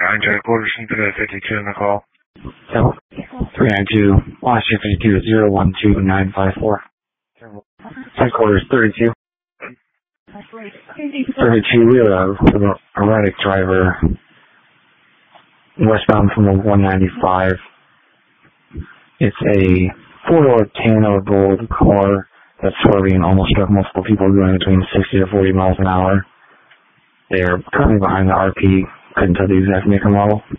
Android quarters from 52 in the call. So, 392, Washington 52, 012954. Headquarters 32. 32, we have a erratic driver westbound from the 195. It's a 4-door Tano Gold car that's swerving and almost struck multiple people going between 60 to 40 miles an hour. They're currently behind the RP. Couldn't tell the exact make and model.